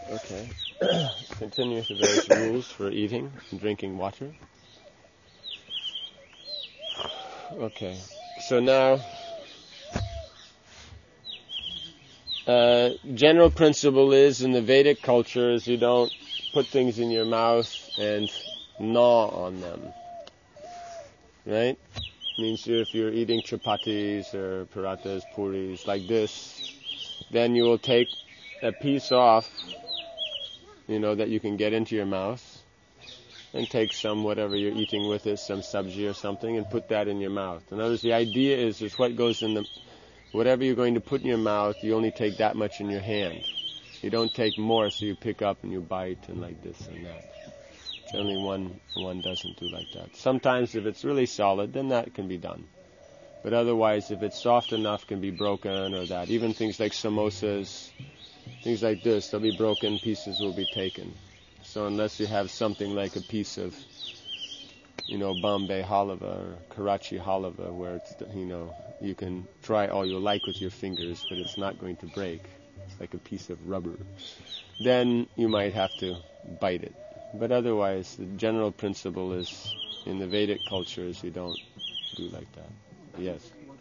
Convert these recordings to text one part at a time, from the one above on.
Okay. Continue with the various rules for eating and drinking water. Okay. So now, general principle is in the Vedic cultures you don't put things in your mouth and gnaw on them. Right? Means if you're eating chapatis or parathas, puris, like this, then you will take a piece off, that you can get into your mouth, and take some, whatever you're eating with it, some sabji or something, and put that in your mouth. In other words, the idea is what goes in whatever you're going to put in your mouth, you only take that much in your hand. You don't take more, so you pick up and you bite and like this and that. Generally one doesn't do like that. Sometimes if it's really solid, then that can be done. But otherwise, if it's soft enough, can be broken or that. Even things like samosas, things like this, they'll be broken, pieces will be taken. So unless you have something like a piece of, Bombay halva or Karachi halva, where it's, you can try all you like with your fingers, but it's not going to break. It's like a piece of rubber. Then you might have to bite it. But otherwise, the general principle is, in the Vedic cultures, you don't do like that. Yes?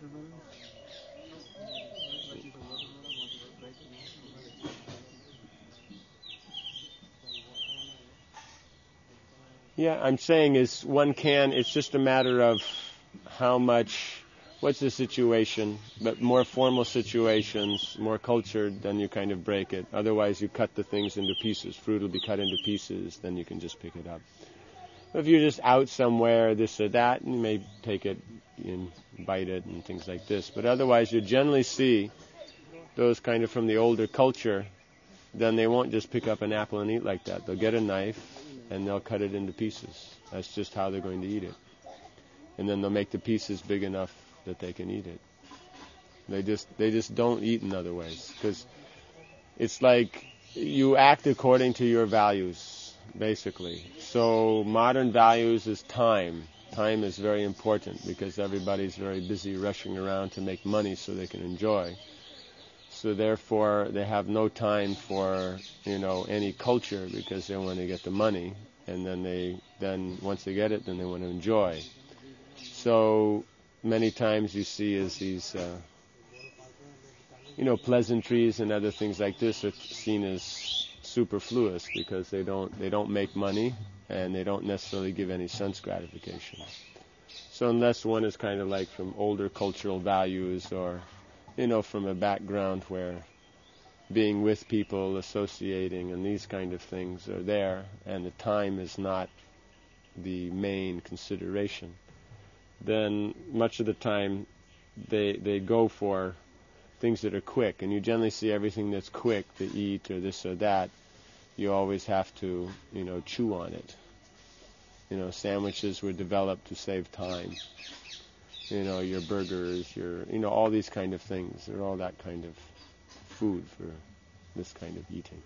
Yeah, I'm saying is it's just a matter of how much, what's the situation, but more formal situations, more cultured, then you kind of break it. Otherwise you cut the things into pieces. Fruit will be cut into pieces, then you can just pick it up. If you're just out somewhere, this or that, you may take it and bite it and things like this. But otherwise you generally see those kind of from the older culture, then they won't just pick up an apple and eat like that. They'll get a knife and they'll cut it into pieces. That's just how they're going to eat it. And then they'll make the pieces big enough that they can eat it. They just don't eat in other ways, because it's like you act according to your values, basically. So modern values is time. Time is very important because everybody's very busy rushing around to make money so they can enjoy. So therefore, they have no time for, any culture, because they want to get the money, and then once they get it, then they want to enjoy. So many times you see is these, pleasantries and other things like this are seen as superfluous because they don't make money and they don't necessarily give any sense gratification. So unless one is kind of like from older cultural values or from a background where being with people, associating, and these kind of things are there, and the time is not the main consideration, then much of the time they go for things that are quick. And you generally see everything that's quick to eat or this or that, you always have to, chew on it. Sandwiches were developed to save time. Your burgers, all these kind of things. They're all that kind of food for this kind of eating.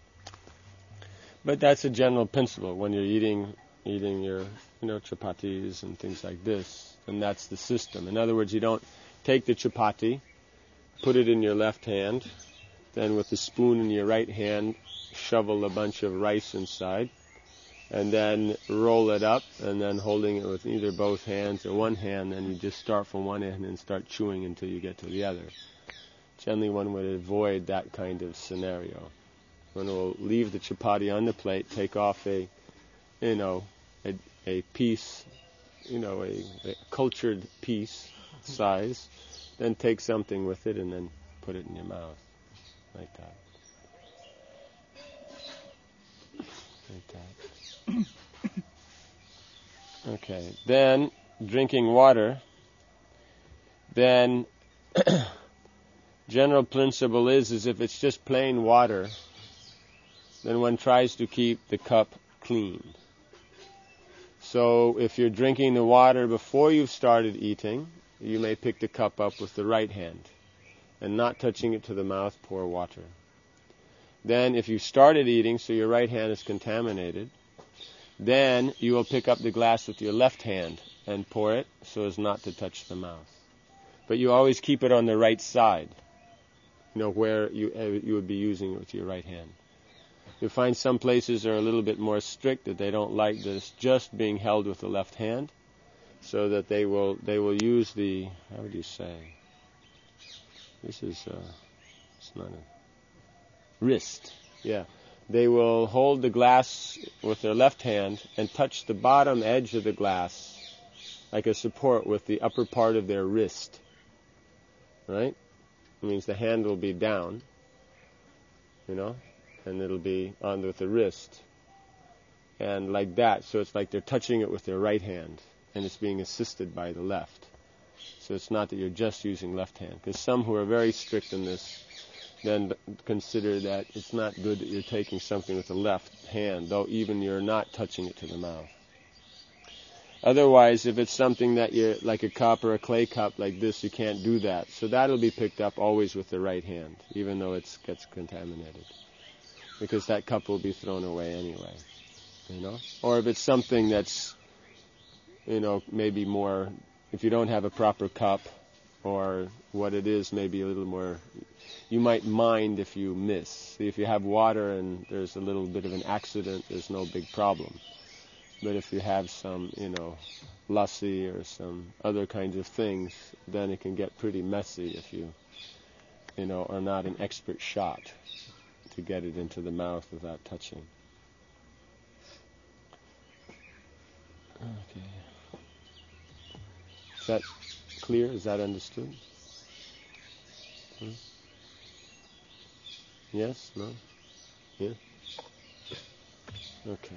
But that's a general principle. When you're eating your, chapatis and things like this, and that's the system. In other words, you don't take the chapati, put it in your left hand, then with the spoon in your right hand, shovel a bunch of rice inside, and then roll it up, and then holding it with either both hands or one hand, then you just start from one end and start chewing until you get to the other. Generally, one would avoid that kind of scenario. One will leave the chapati on the plate, take off a piece, a cultured piece size, then take something with it and then put it in your mouth, like that. Like that. Okay, then drinking water, then general principle is if it's just plain water, then one tries to keep the cup clean. So if you're drinking the water before you've started eating, you may pick the cup up with the right hand and not touching it to the mouth, pour water. Then if you started eating, so your right hand is contaminated, then you will pick up the glass with your left hand and pour it so as not to touch the mouth. But you always keep it on the right side, where you would be using it with your right hand. You find some places are a little bit more strict, that they don't like that it's just being held with the left hand, so that they will use the, how would you say? This is it's not a wrist. Yeah. They will hold the glass with their left hand and touch the bottom edge of the glass like a support with the upper part of their wrist. Right? It means the hand will be down, and it'll be on with the wrist. And like that, so it's like they're touching it with their right hand, and it's being assisted by the left. So it's not that you're just using left hand. Because some who are very strict in this then consider that it's not good that you're taking something with the left hand, though even you're not touching it to the mouth. Otherwise, if it's something that you're, like a cup or a clay cup like this, you can't do that. So that'll be picked up always with the right hand, even though it gets contaminated. Because that cup will be thrown away anyway. Or if it's something that's, maybe more, if you don't have a proper cup, or what it is, maybe a little more, you might mind if you miss. See, if you have water and there's a little bit of an accident, there's no big problem. But if you have some, lassi or some other kinds of things, then it can get pretty messy if you, are not an expert shot to get it into the mouth without touching. Okay. Is that clear? Is that understood? Yes? No? Yeah? Okay.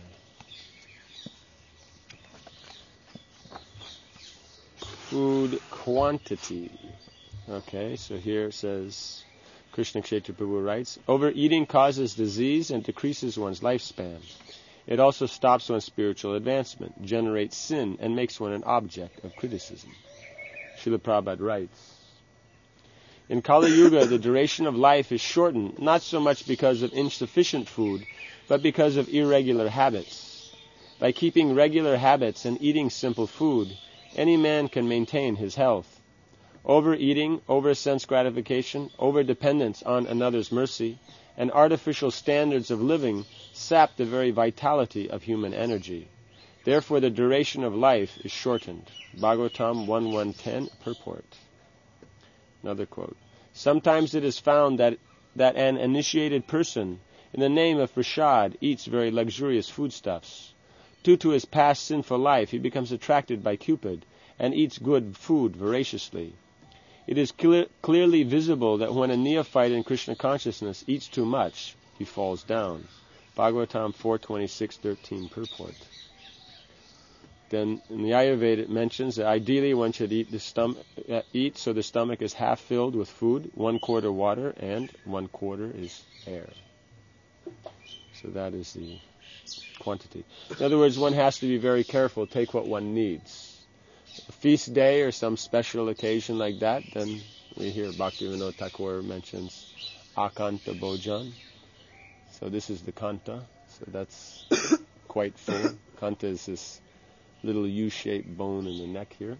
Food quantity. Okay, so here it says, Krishna Kshetra Prabhu writes, overeating causes disease and decreases one's lifespan. It also stops one's spiritual advancement, generates sin, and makes one an object of criticism. Srila Prabhupada writes, in Kali Yuga, the duration of life is shortened, not so much because of insufficient food, but because of irregular habits. By keeping regular habits and eating simple food, any man can maintain his health. Overeating, over-sense gratification, over-dependence on another's mercy, and artificial standards of living sap the very vitality of human energy. Therefore, the duration of life is shortened. Bhagavatam 1.1.10, purport. Another quote. Sometimes it is found that an initiated person, in the name of prasad, eats very luxurious foodstuffs. Due to his past sinful life, he becomes attracted by Cupid and eats good food voraciously. It is clearly visible that when a neophyte in Krishna consciousness eats too much, he falls down. Bhagavatam 4.26.13, purport. Then in the Ayurveda it mentions that ideally one should eat so the stomach is half filled with food, 1/4 water, and 1/4 is air. So that is the quantity. In other words, one has to be very careful, take what one needs. A feast day or some special occasion like that, then we hear Bhaktivinoda Thakur mentions Akanta Bhojan. So this is the Kanta. So that's quite full. Kanta is this little U-shaped bone in the neck here.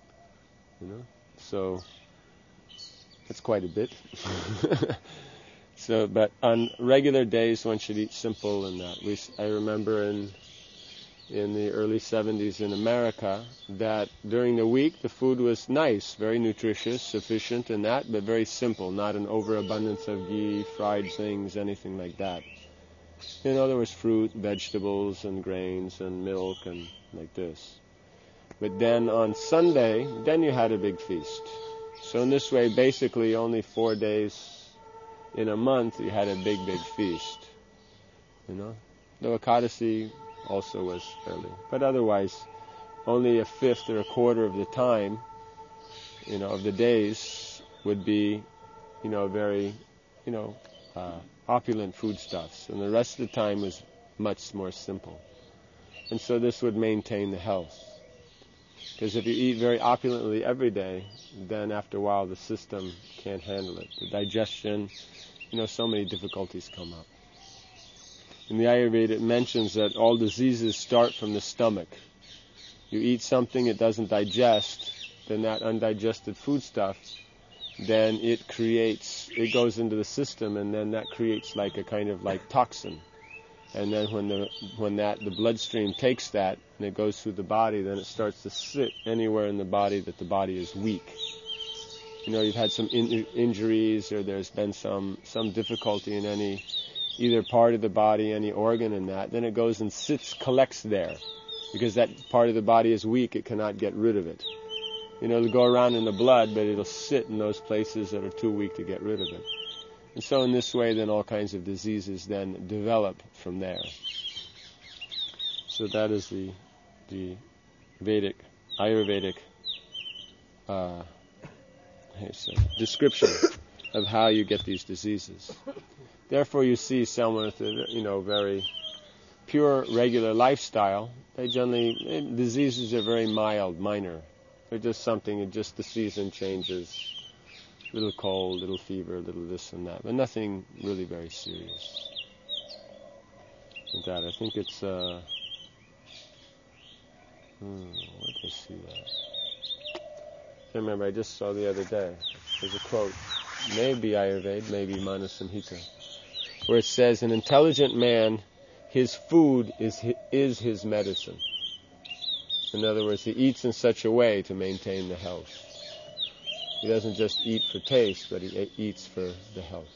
So that's quite a bit. So, but on regular days one should eat simple and that. I remember in the early 70s in America that during the week the food was nice, very nutritious, sufficient in that, but very simple, not an overabundance of ghee, fried things, anything like that. There was fruit, vegetables, and grains, and milk, and like this. But then on Sunday, then you had a big feast. So in this way, basically only 4 days in a month you had a big, big feast. The Ekadasi also was early. But otherwise, only a fifth or a quarter of the time, of the days would be, very, opulent foodstuffs. And the rest of the time was much more simple. And so this would maintain the health. Because if you eat very opulently every day, then after a while the system can't handle it. The digestion, so many difficulties come up. In the Ayurveda it mentions that all diseases start from the stomach. You eat something it doesn't digest, then that undigested foodstuff, then it goes into the system, and then that creates like a kind of like toxin. And then when the bloodstream takes that and it goes through the body, then it starts to sit anywhere in the body that the body is weak. You've had some injuries, or there's been some difficulty in either part of the body, any organ in that, then it goes and collects there. Because that part of the body is weak, it cannot get rid of it. It'll go around in the blood, but it'll sit in those places that are too weak to get rid of it. And so in this way, then all kinds of diseases then develop from there. So that is the Ayurvedic description of how you get these diseases. Therefore, you see someone with a very pure, regular lifestyle, diseases are very mild, minor. They're just the season changes, little cold, little fever, little this and that, but nothing really very serious. With that, I think it's, where did I see that? I can't remember, I just saw the other day. There's a quote, maybe Ayurveda, maybe Manasamhita, where it says, an intelligent man, his food is his medicine. In other words, he eats in such a way to maintain the health. He doesn't just eat for taste, but he eats for the health.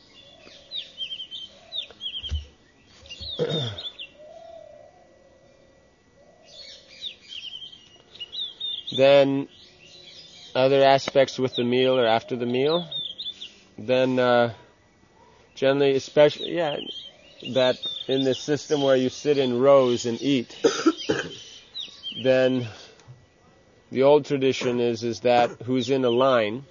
Then, other aspects with the meal or after the meal, then generally, especially, that in the system where you sit in rows and eat, then the old tradition is that who's in a line,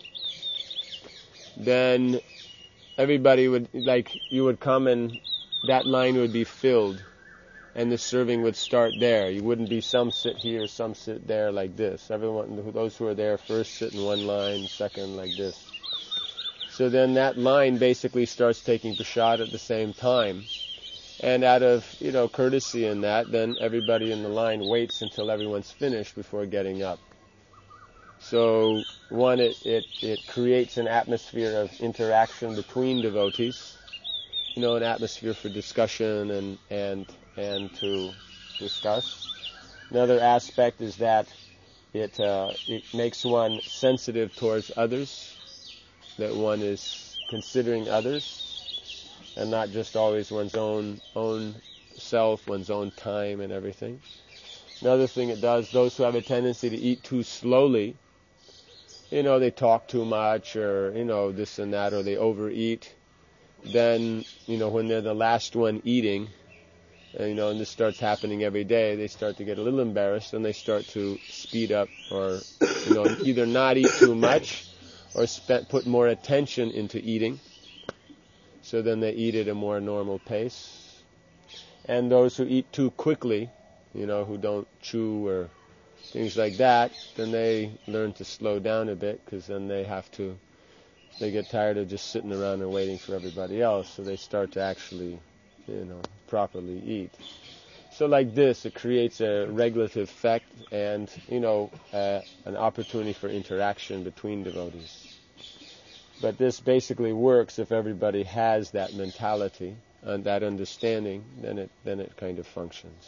then everybody you would come and that line would be filled and the serving would start there. You wouldn't be some sit here, some sit there like this. Everyone, those who are there first sit in one line, second like this. So then that line basically starts taking prasad at the same time. And out of, courtesy in that, then everybody in the line waits until everyone's finished before getting up. So, one, it creates an atmosphere of interaction between devotees, an atmosphere for discussion and to discuss. Another aspect is that it makes one sensitive towards others, that one is considering others, and not just always one's own self, one's own time and everything. Another thing it does, those who have a tendency to eat too slowly, they talk too much, or, this and that, or they overeat, then, when they're the last one eating, and this starts happening every day, they start to get a little embarrassed, and they start to speed up, or, either not eat too much, or put more attention into eating. So then they eat at a more normal pace. And those who eat too quickly, who don't chew or things like that, then they learn to slow down a bit, because then they get tired of just sitting around and waiting for everybody else, so they start to actually, properly eat. So like this, it creates a regulative effect and, an opportunity for interaction between devotees. But this basically works if everybody has that mentality and that understanding, then it kind of functions.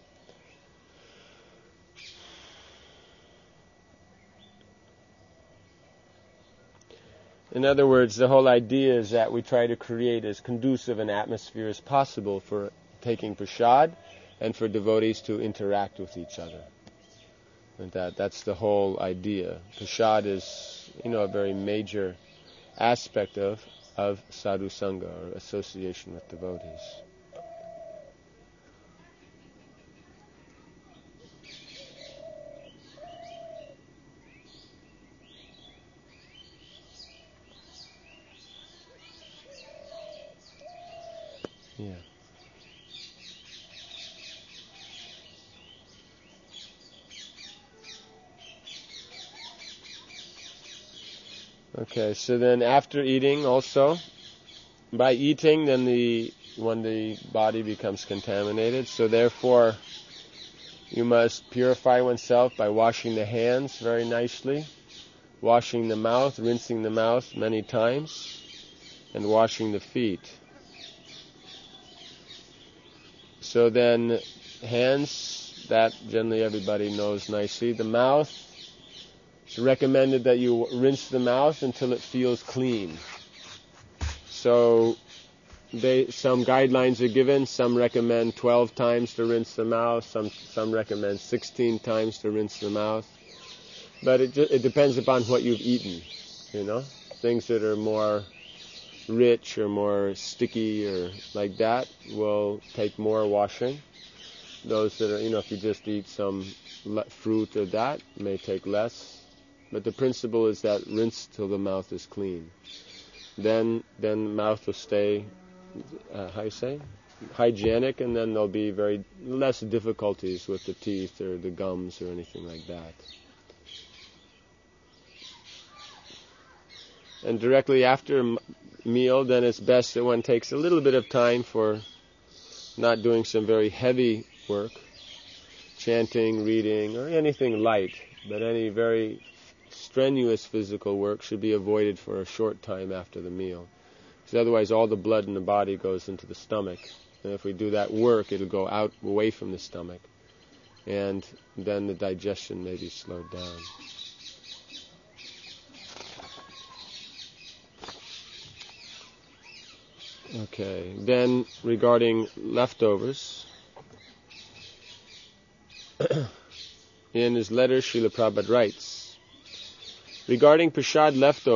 In other words, the whole idea is that we try to create as conducive an atmosphere as possible for taking prasad and for devotees to interact with each other. And that's the whole idea. Prasad is, a very major aspect of sadhu sangha, or association with devotees. Yeah. Okay, so then after eating also, by eating then when the body becomes contaminated, so therefore you must purify oneself by washing the hands very nicely, washing the mouth, rinsing the mouth many times, and washing the feet. So then, hands, that generally everybody knows nicely. The mouth, it's recommended that you rinse the mouth until it feels clean. So some guidelines are given. Some recommend 12 times to rinse the mouth. Some recommend 16 times to rinse the mouth. But it depends upon what you've eaten. Things that are more rich or more sticky or like that will take more washing. Those that are, if you just eat some fruit or that, may take less. But the principle is that rinse till the mouth is clean. Then the mouth will stay, hygienic, and then there'll be very less difficulties with the teeth or the gums or anything like that. And directly after meal, then it's best that one takes a little bit of time for not doing some very heavy work, chanting, reading, or anything light, but any very strenuous physical work should be avoided for a short time after the meal. Because otherwise all the blood in the body goes into the stomach. And if we do that work, it'll go out away from the stomach. And then the digestion may be slowed down. Okay, then regarding leftovers, in his letter, Srila Prabhupada writes, regarding prasad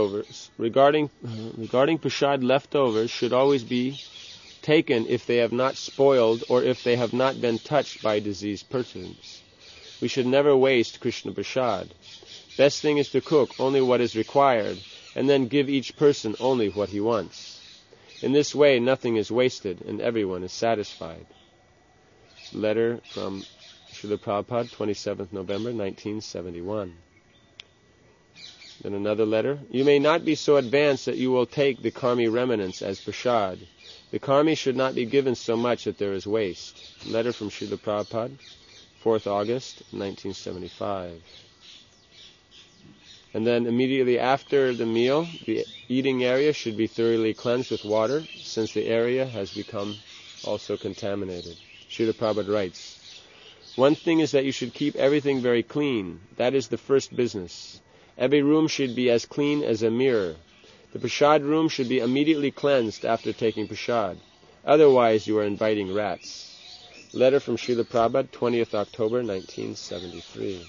leftovers should always be taken if they have not spoiled or if they have not been touched by diseased persons. We should never waste Krishna prasad. Best thing is to cook only what is required and then give each person only what he wants. In this way, nothing is wasted and everyone is satisfied. Letter from Srila Prabhupada, 27th November, 1971. Then another letter. You may not be so advanced that you will take the karmi remnants as prasad. The karmi should not be given so much that there is waste. Letter from Srila Prabhupada, 4th August, 1975. And then immediately after the meal, the eating area should be thoroughly cleansed with water, since the area has become also contaminated. Srila Prabhupada writes, one thing is that you should keep everything very clean. That is the first business. Every room should be as clean as a mirror. The prasad room should be immediately cleansed after taking prasad. Otherwise, you are inviting rats. Letter from Srila Prabhupada, 20th October, 1973.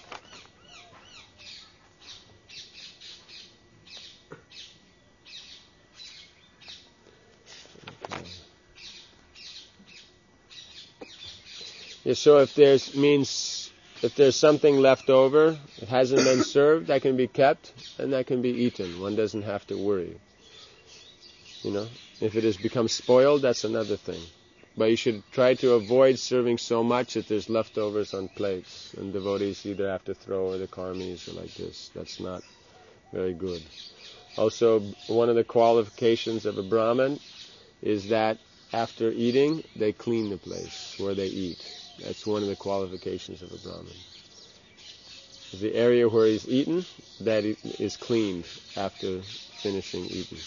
Yeah, so if there's something left over, it hasn't been served, that can be kept and that can be eaten. One doesn't have to worry. If it has become spoiled, that's another thing. But you should try to avoid serving so much that there's leftovers on plates, and devotees either have to throw or the karmis or like this. That's not very good. Also, one of the qualifications of a Brahmin is that after eating, they clean the place where they eat. That's one of the qualifications of a Brahmin. The area where he's eaten, that is cleaned after finishing eating.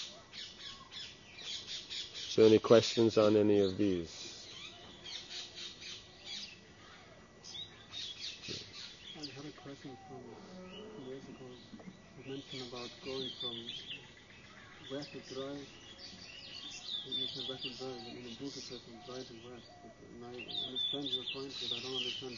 So any questions on any of these? I have a question from years ago. You mentioned about going from wet to dry. You said wet to dry, and in the book it says from dry to wet. And I understand your point, but I don't understand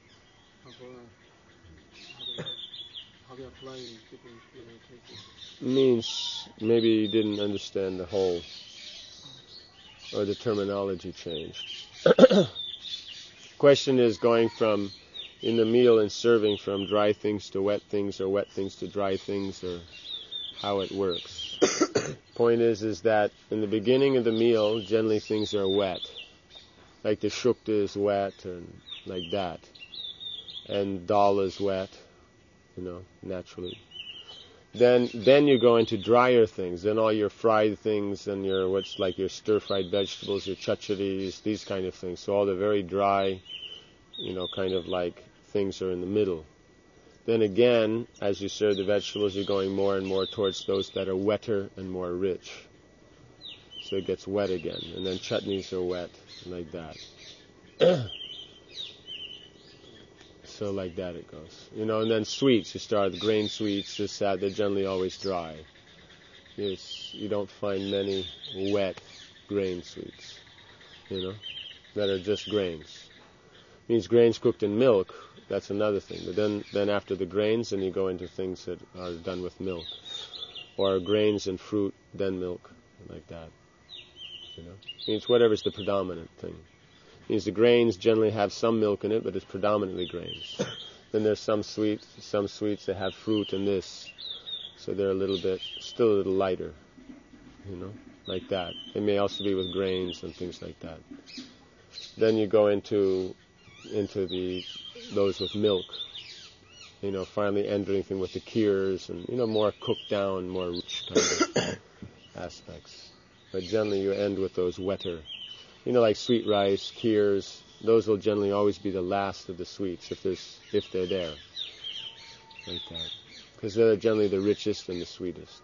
how they apply in different cases. Means maybe you didn't understand the whole, or the terminology changed. Question is going from, in the meal and serving, from dry things to wet things, or wet things to dry things, or how it works. Point is that in the beginning of the meal, generally things are wet. Like the shukta is wet, and like that. And dal is wet, naturally. Then you go into drier things. Then all your fried things and your stir-fried vegetables, your chacharis, these kind of things. So all the very dry, kind of like things are in the middle. Then again, as you serve the vegetables, you're going more and more towards those that are wetter and more rich. So it gets wet again. And then chutneys are wet, like that. So like that it goes. And then sweets, you start with grain sweets, they're generally always dry. You don't find many wet grain sweets, that are just grains. Means grains cooked in milk, that's another thing. But then after the grains, then you go into things that are done with milk. Or grains and fruit, then milk, like that. Means whatever's the predominant thing. Means the grains generally have some milk in it, but it's predominantly grains. Then there's some sweets that have fruit in this, so they're still a little lighter, like that. They may also be with grains and things like that. Then you go into those with milk, finally entering thing with the kheers and, more cooked down, more rich kind of aspects. But generally you end with those wetter, like sweet rice, kheers, those will generally always be the last of the sweets if they're there, like that. Because they're generally the richest and the sweetest.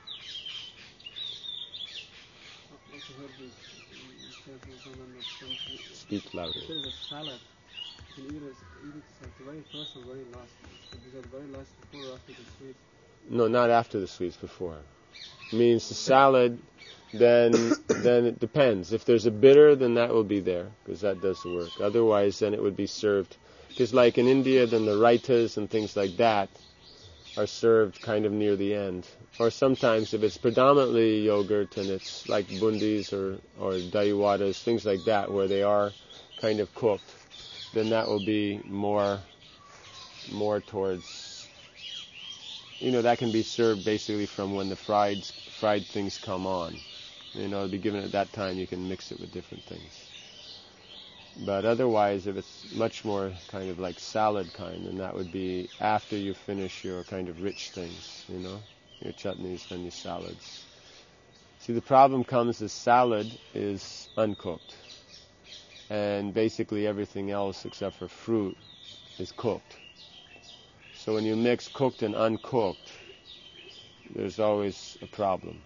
Speak louder. There is a salad. You can eat it at the very first or very last. Is that very last before or after the sweets? No, not after the sweets, before. Means the salad, then it depends. If there's a bitter, then that will be there, because that does the work. Otherwise, then it would be served. Because like in India, then the raitas and things like that are served kind of near the end. Or sometimes if it's predominantly yogurt and it's like bundis or dahiwadas, things like that, where they are kind of cooked, then that will be more towards, that can be served basically from when the fried things come on. It'll be given at that time. You can mix it with different things. But otherwise, if it's much more kind of like salad kind, then that would be after you finish your kind of rich things, your chutneys, then your salads. See, the problem comes is salad is uncooked. And basically everything else except for fruit is cooked. So when you mix cooked and uncooked, there's always a problem.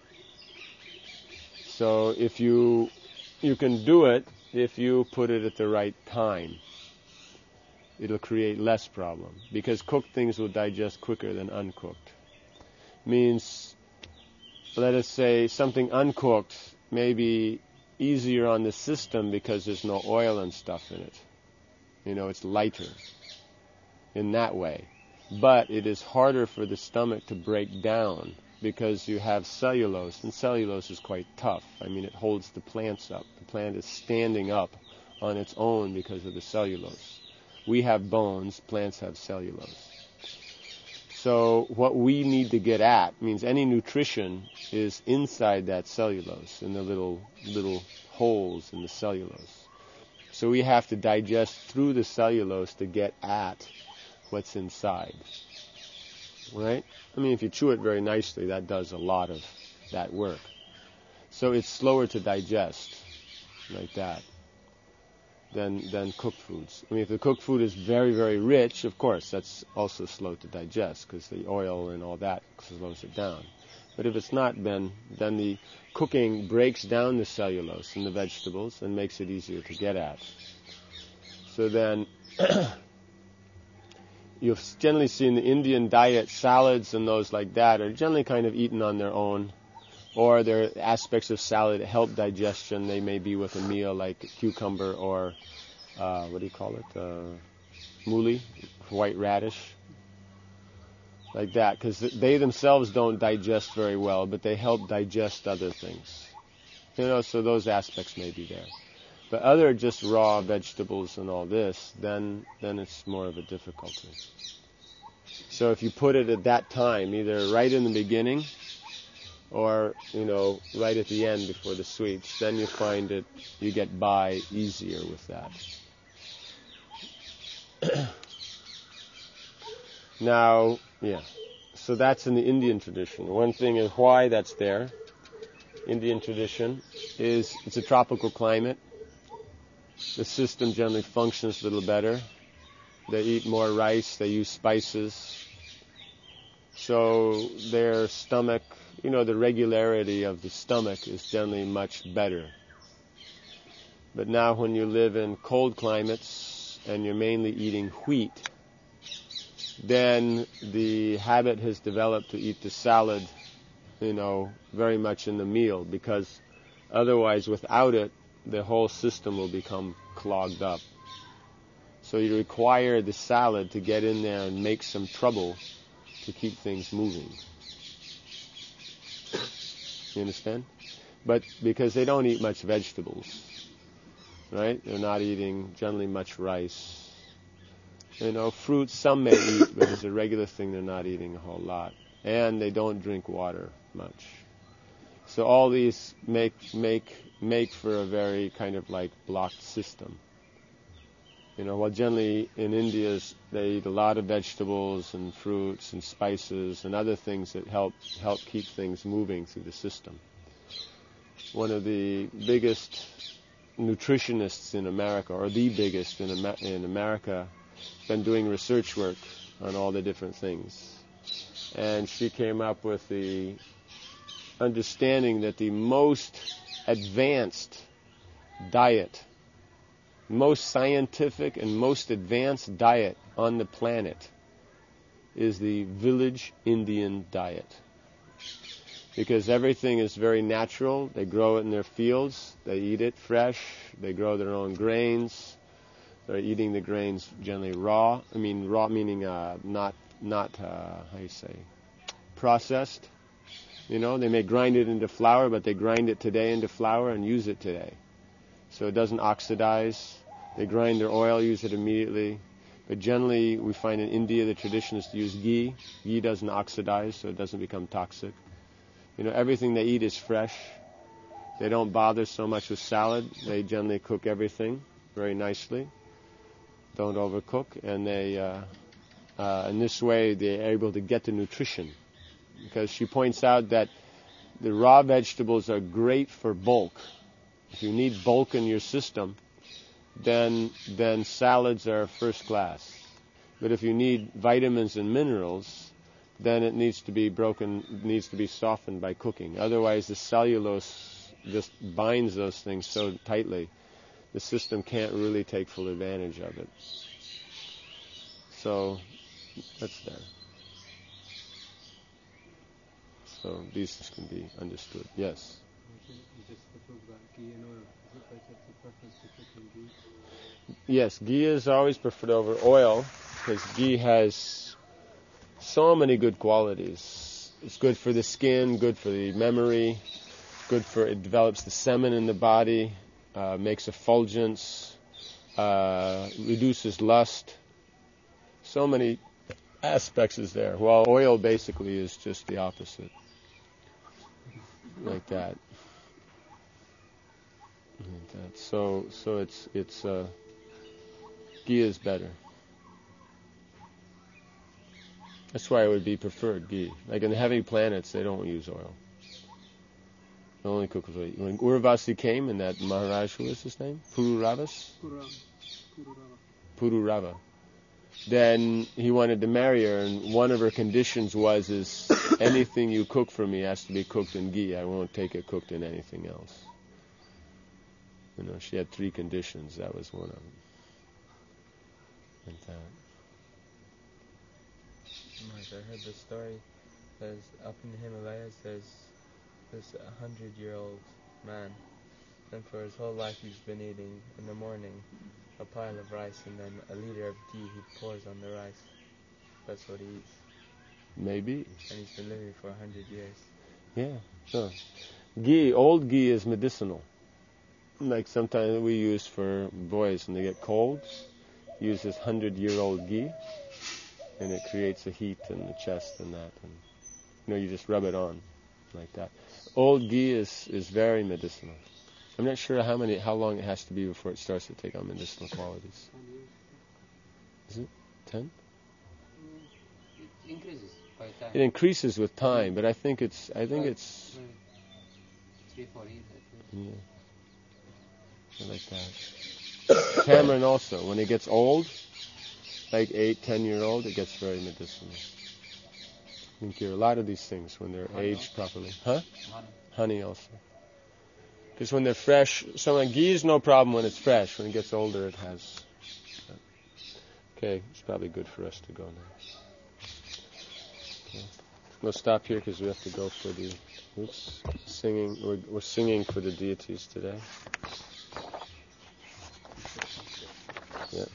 So if you can do it if you put it at the right time. It'll create less problem, because cooked things will digest quicker than uncooked. Means, let us say something uncooked may be easier on the system because there's no oil and stuff in it. It's lighter in that way. But it is harder for the stomach to break down because you have cellulose, and cellulose is quite tough. It holds the plants up. The plant is standing up on its own because of the cellulose. We have bones, plants have cellulose. So what we need to get at means any nutrition is inside that cellulose, in the little holes in the cellulose. So we have to digest through the cellulose to get at what's inside. Right? If you chew it very nicely, that does a lot of that work. So it's slower to digest, like that, than cooked foods. If the cooked food is very, very rich, of course, that's also slow to digest, because the oil and all that slows it down. But if it's not, then the cooking breaks down the cellulose in the vegetables and makes it easier to get at. So then you'll generally see in the Indian diet, salads and those like that are generally kind of eaten on their own, or there are aspects of salad that help digestion. They may be with a meal like cucumber or, mooli, white radish, like that, because they themselves don't digest very well, but they help digest other things. So those aspects may be there. But other just raw vegetables and all this, then it's more of a difficulty. So if you put it at that time, either right in the beginning or, right at the end before the sweets, then you find it, you get by easier with that. Now, so that's in the Indian tradition. One thing is why that's there. Indian tradition is it's a tropical climate. The system generally functions a little better. They eat more rice, they use spices. So their stomach, the regularity of the stomach is generally much better. But now when you live in cold climates and you're mainly eating wheat, then the habit has developed to eat the salad, very much in the meal, because otherwise without it, the whole system will become clogged up. So you require the salad to get in there and make some trouble to keep things moving. You understand? But because they don't eat much vegetables, right? They're not eating generally much rice. Fruits some may eat, but as a regular thing they're not eating a whole lot. And they don't drink water much. So all these make for a very kind of like blocked system. While generally in India they eat a lot of vegetables and fruits and spices and other things that help keep things moving through the system. One of the biggest nutritionists in America, or the biggest in America, has been doing research work on all the different things. And she came up with the understanding that the most advanced diet, most scientific and most advanced diet on the planet is the village Indian diet. Because everything is very natural. They grow it in their fields. They eat it fresh. They grow their own grains. They're eating the grains generally raw. I mean raw meaning not processed. They may grind it into flour, but they grind it today into flour and use it today. So it doesn't oxidize. They grind their oil, use it immediately. But generally, we find in India the tradition is to use ghee. Ghee doesn't oxidize, so it doesn't become toxic. Everything they eat is fresh. They don't bother so much with salad. They generally cook everything very nicely. Don't overcook, and they in this way they're able to get the nutrition. Because she points out that the raw vegetables are great for bulk. If you need bulk in your system, then salads are first class. But if you need vitamins and minerals, then it needs to be softened by cooking. Otherwise, the cellulose just binds those things so tightly, the system can't really take full advantage of it. So that's there. So these can be understood. Yes. You just talk about ghee and oil. Is it better to preference to cooking ghee? Yes, ghee is always preferred over oil because ghee has so many good qualities. It's good for the skin, good for the memory, it develops the semen in the body, makes effulgence, reduces lust. So many aspects is there. While oil basically is just the opposite. Like that. So it's ghee is better. That's why it would be preferred ghee. Like in the heavy planets, they don't use oil. They only cook with oil. When Urvasi came, and that Maharaj, who was his name? Pururava. Then he wanted to marry her, and one of her conditions was anything you cook for me has to be cooked in ghee. I won't take it cooked in anything else. She had 3 conditions. That was one of them. Like that. I heard the story. There's up in the Himalayas. There's this 100-year-old man, and for his whole life he's been eating in the morning a pile of rice and then a liter of ghee he pours on the rice. That's what he eats. Maybe. And he's been living for 100 years. Yeah, sure. Old ghee is medicinal. Like sometimes we use for boys when they get colds. Use this 100-year-old ghee, and it creates a heat in the chest and that. And you just rub it on like that. Old ghee is very medicinal. I'm not sure how long it has to be before it starts to take on medicinal qualities. Is it 10? It increases by time. It increases with time, but I think it's 3-4 years. Yeah. I like that. Tamarind also, when it gets old, like 8-10-year-old, it gets very medicinal. I think a lot of these things when they're aged properly. Huh? Honey. Honey also. Because when they're fresh, ghee is no problem when it's fresh. When it gets older, it has. Okay, it's probably good for us to go now. Okay. We'll stop here because we have to go for the singing. We're singing for the deities today. Yeah.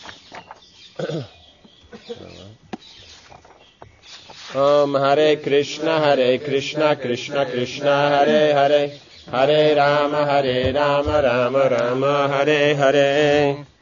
Hare Krishna, Krishna Krishna, Hare Hare, Hare Rama, Rama Rama, Hare Hare.